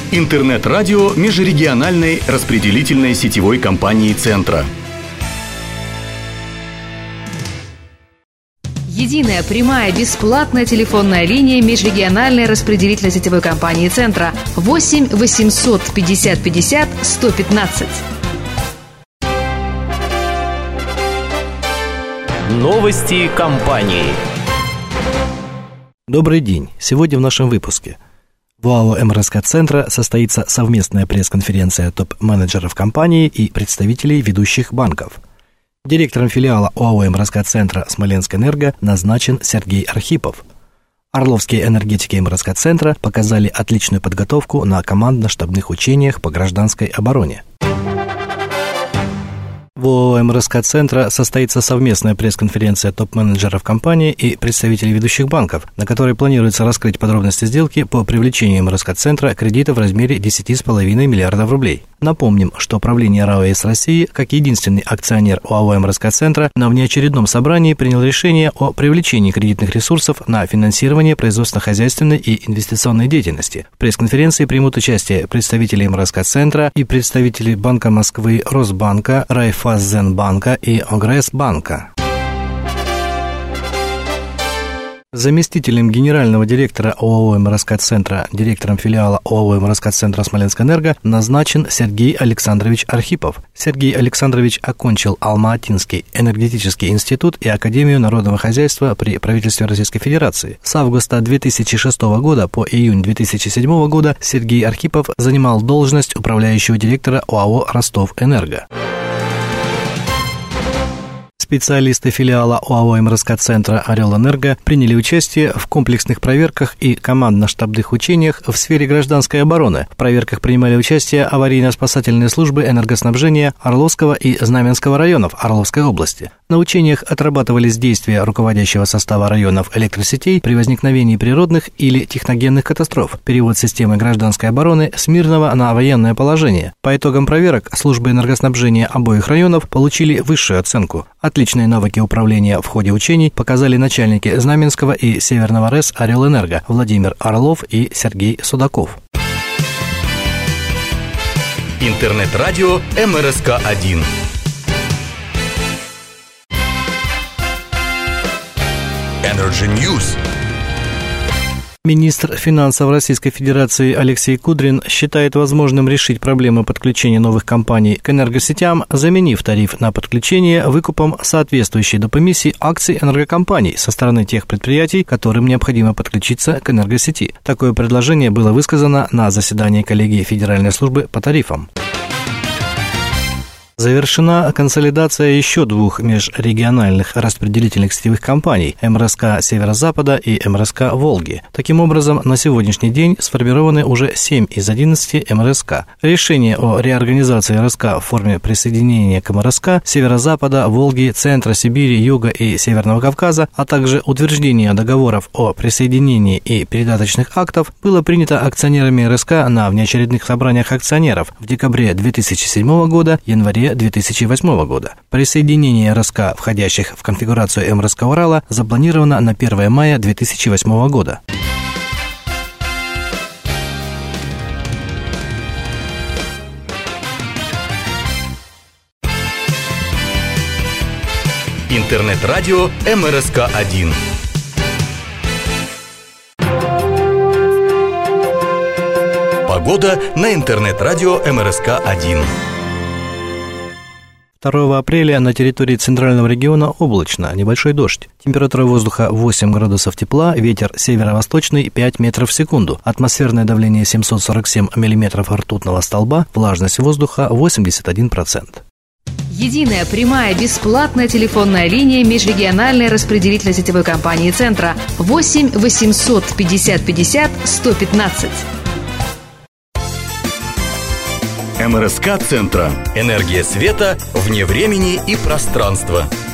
Интернет-радио межрегиональной распределительной сетевой компании «Центра». Единая прямая бесплатная телефонная линия межрегиональной распределительной сетевой компании «Центра» 8 800 50 50 115. Новости компании. Добрый день. Сегодня в нашем выпуске. В ОАО МРСК-центра состоится совместная пресс-конференция топ-менеджеров компании и представителей ведущих банков. Директором филиала ОАО МРСК-центра «Смоленскэнерго» назначен Сергей Архипов. Орловские энергетики МРСК-центра показали отличную подготовку на командно-штабных учениях по гражданской обороне. В ОАО МРСК-центра состоится совместная пресс-конференция топ-менеджеров компании и представителей ведущих банков, на которой планируется раскрыть подробности сделки по привлечению МРСК-центра кредита в размере 10,5 миллиардов рублей. Напомним, что правление РАО ЕС России, как единственный акционер ОАО МРСК-центра, на внеочередном собрании принял решение о привлечении кредитных ресурсов на финансирование производственно-хозяйственной и инвестиционной деятельности. В пресс-конференции примут участие представители МРСК-центра и представители Банка Москвы, Росбанка, Райффайзенбанка и Огресбанка. Заместителем генерального директора ОАО МРСК-центра, директором филиала ОАО МРСК-центра «Смоленскэнерго» назначен Сергей Александрович Архипов. Сергей Александрович окончил Алма-Атинский энергетический институт и Академию народного хозяйства при правительстве Российской Федерации. С августа 2006 года по июнь 2007 года Сергей Архипов занимал должность управляющего директора ОАО «Ростов-Энерго». Специалисты филиала ОАО МРСК-центра «Орел-Энерго» приняли участие в комплексных проверках и командно-штабных учениях в сфере гражданской обороны. В проверках принимали участие аварийно-спасательные службы энергоснабжения Орловского и Знаменского районов Орловской области. На учениях отрабатывались действия руководящего состава районов электросетей при возникновении природных или техногенных катастроф, перевод системы гражданской обороны с мирного на военное положение. По итогам проверок службы энергоснабжения обоих районов получили высшую оценку. Отличные навыки управления в ходе учений показали начальники Знаменского и Северного РЭС «Орел-Энерго» Владимир Орлов и Сергей Судаков. Интернет-радио МРСК-1. Energy News. Министр финансов Российской Федерации Алексей Кудрин считает возможным решить проблему подключения новых компаний к энергосетям, заменив тариф на подключение выкупом соответствующей доп. Эмиссии акций энергокомпаний со стороны тех предприятий, которым необходимо подключиться к энергосети. Такое предложение было высказано на заседании коллегии Федеральной службы по тарифам. Завершена консолидация еще двух межрегиональных распределительных сетевых компаний МРСК Северо-Запада и МРСК Волги. Таким образом, на сегодняшний день сформированы уже 7 из 11 МРСК. Решение о реорганизации РСК в форме присоединения к МРСК Северо-Запада, Волги, Центра, Сибири, Юга и Северного Кавказа, а также утверждение договоров о присоединении и передаточных актов было принято акционерами РСК на внеочередных собраниях акционеров в декабре 2007 года, январе 2008 года. Присоединение РСК, входящих в конфигурацию МРСК Урала, запланировано на 1 мая 2008 года. Интернет-радио МРСК-1. Погода на интернет-радио МРСК-1. 2 апреля на территории центрального региона облачно, небольшой дождь. Температура воздуха 8 градусов тепла, ветер северо-восточный 5 метров в секунду. Атмосферное давление 747 миллиметров ртутного столба, влажность воздуха 81%. Единая прямая бесплатная телефонная линия межрегиональной распределительной сетевой компании «Центра» 8 800 50 50 115. МРСК-центра. Энергия света вне времени и пространства.